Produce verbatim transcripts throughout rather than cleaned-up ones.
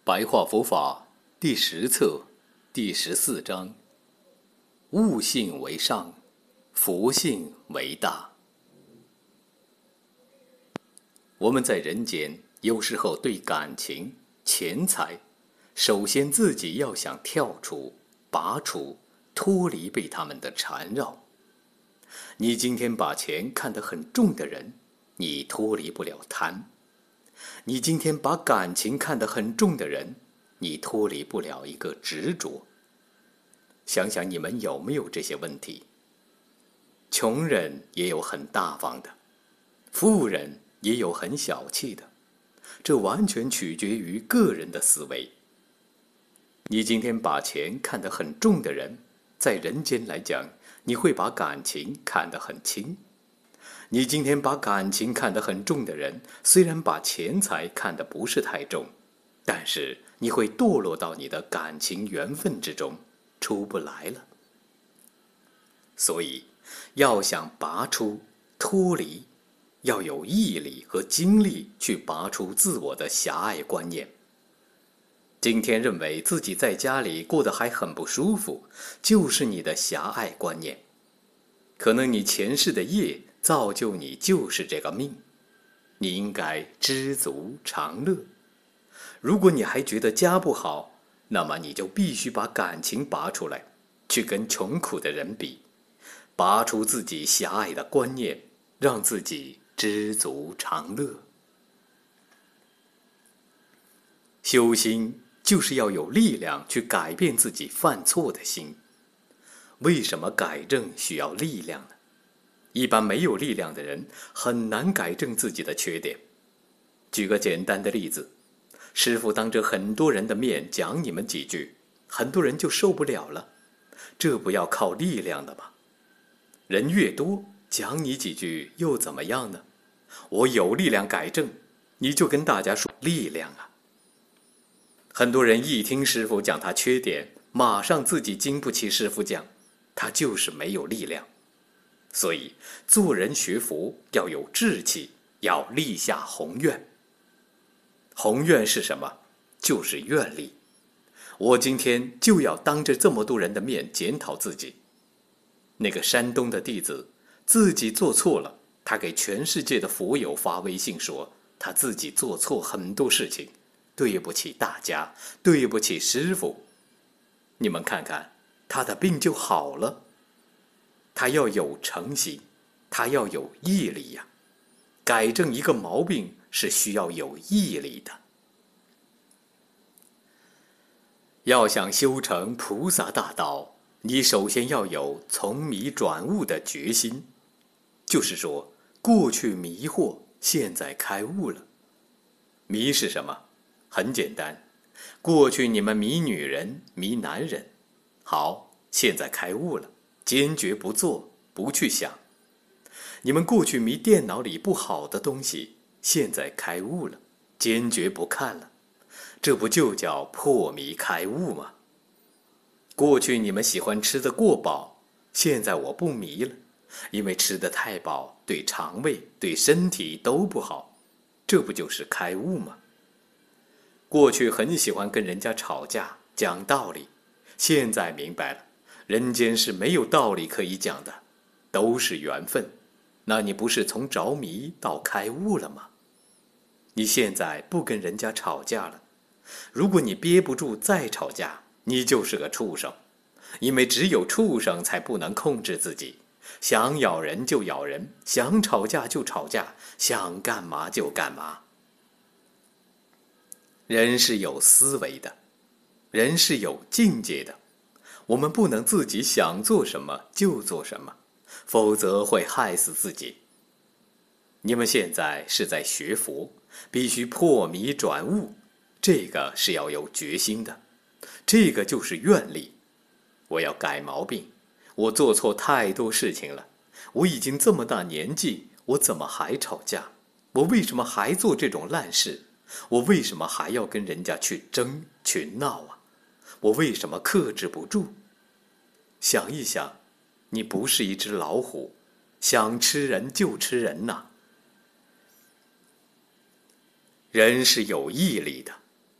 白话佛法第十册第十四章：悟性为上，佛性为大。我们在人间，有时候对感情、钱财，首先自己要想跳出、拔出、脱离被他们的缠绕。你今天把钱看得很重的人，你脱离不了贪；你今天把感情看得很重的人，你脱离不了一个执着。想想你们有没有这些问题？穷人也有很大方的，富人也有很小气的，这完全取决于个人的思维。你今天把钱看得很重的人，在人间来讲，你会把感情看得很轻；你今天把感情看得很重的人，虽然把钱财看得不是太重，但是你会堕落到你的感情缘分之中，出不来了。所以要想拔出、脱离，要有毅力和精力去拔出自我的狭隘观念。今天认为自己在家里过得还很不舒服，就是你的狭隘观念。可能你前世的业造就你就是这个命，你应该知足常乐。如果你还觉得家不好，那么你就必须把感情拔出来，去跟穷苦的人比，拔出自己狭隘的观念，让自己知足常乐。修心就是要有力量去改变自己犯错的心。为什么改正需要力量呢？一般没有力量的人很难改正自己的缺点。举个简单的例子，师父当着很多人的面讲你们几句，很多人就受不了了，这不要靠力量的吗？人越多，讲你几句又怎么样呢？我有力量改正，你就跟大家说力量啊。很多人一听师父讲他缺点，马上自己经不起师父讲，他就是没有力量。所以做人学佛要有志气，要立下宏愿。宏愿是什么？就是愿力。我今天就要当着这么多人的面检讨自己。那个山东的弟子自己做错了，他给全世界的佛友发微信说他自己做错很多事情，对不起大家，对不起师父。你们看看，他的病就好了。他要有诚心，他要有毅力呀。改正一个毛病是需要有毅力的。要想修成菩萨大道，你首先要有从迷转悟的决心。就是说，过去迷惑，现在开悟了。迷是什么？很简单，过去你们迷女人、迷男人，好，现在开悟了，坚决不做，不去想。你们过去迷电脑里不好的东西，现在开悟了，坚决不看了，这不就叫破迷开悟吗？过去你们喜欢吃得过饱，现在我不迷了，因为吃得太饱对肠胃、对身体都不好，这不就是开悟吗？过去很喜欢跟人家吵架讲道理，现在明白了，人间是没有道理可以讲的，都是缘分。那你不是从着迷到开悟了吗？你现在不跟人家吵架了，如果你憋不住再吵架，你就是个畜生。因为只有畜生才不能控制自己，想咬人就咬人，想吵架就吵架，想干嘛就干嘛。人是有思维的，人是有境界的，我们不能自己想做什么就做什么，否则会害死自己。你们现在是在学佛，必须破迷转悟，这个是要有决心的，这个就是愿力。我要改毛病，我做错太多事情了，我已经这么大年纪，我怎么还吵架？我为什么还做这种烂事？我为什么还要跟人家去争去闹啊？我为什么克制不住？想一想，你不是一只老虎，想吃人就吃人呐。人是有毅力的，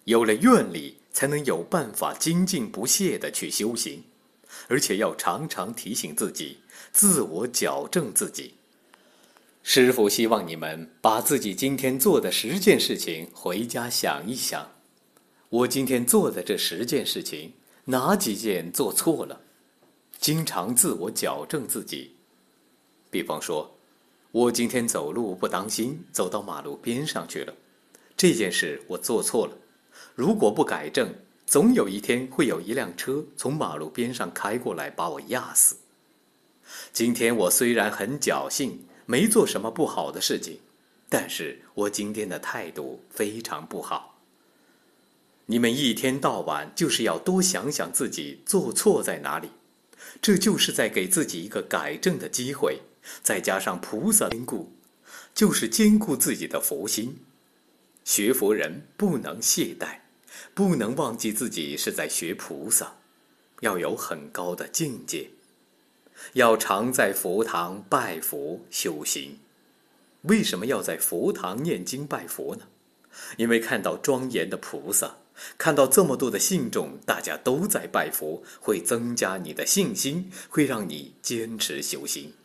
有了愿力，才能有办法精进不懈地去修行，而且要常常提醒自己，自我矫正自己。师父希望你们把自己今天做的十件事情回家想一想，我今天做的这十件事情，哪几件做错了？经常自我矫正自己。比方说，我今天走路不当心，走到马路边上去了，这件事我做错了。如果不改正，总有一天会有一辆车从马路边上开过来把我压死。今天我虽然很侥幸，没做什么不好的事情，但是我今天的态度非常不好。你们一天到晚就是要多想想自己做错在哪里，这就是在给自己一个改正的机会，再加上菩萨坚固，就是兼顾自己的佛心。学佛人不能懈怠，不能忘记自己是在学菩萨，要有很高的境界，要常在佛堂拜佛修行。为什么要在佛堂念经拜佛呢？因为看到庄严的菩萨，看到这么多的信众，大家都在拜佛，会增加你的信心，会让你坚持修行。